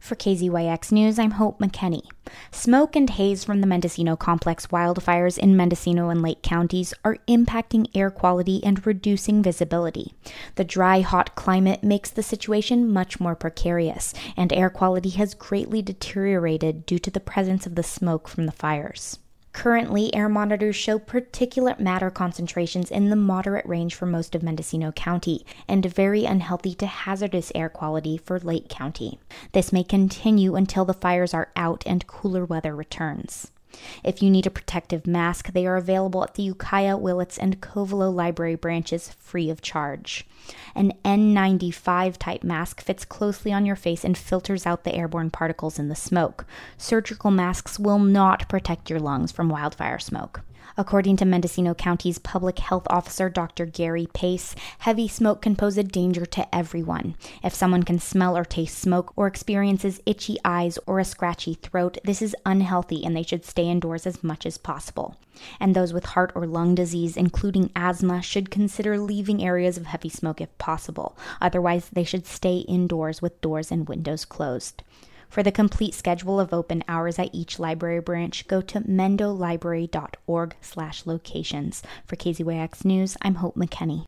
For KZYX News, I'm Hope McKenney. Smoke and haze from the Mendocino Complex wildfires in Mendocino and Lake counties are impacting air quality and reducing visibility. The dry, hot climate makes the situation much more precarious, and air quality has greatly deteriorated due to the presence of the smoke from the fires. Currently, air monitors show particulate matter concentrations in the moderate range for most of Mendocino County and very unhealthy to hazardous air quality for Lake County. This may continue until the fires are out and cooler weather returns. If you need a protective mask, they are available at the Ukiah, Willits, and Covelo Library branches free of charge. An N95 type mask fits closely on your face and filters out the airborne particles in the smoke. Surgical masks will not protect your lungs from wildfire smoke. According to Mendocino County's Public Health Officer, Dr. Gary Pace, heavy smoke can pose a danger to everyone. If someone can smell or taste smoke or experiences itchy eyes or a scratchy throat, this is unhealthy and they should stay indoors as much as possible. And those with heart or lung disease, including asthma, should consider leaving areas of heavy smoke if possible. Otherwise, they should stay indoors with doors and windows closed. For the complete schedule of open hours at each library branch, go to mendolibrary.org/locations. For KZYX News, I'm Hope McKenney.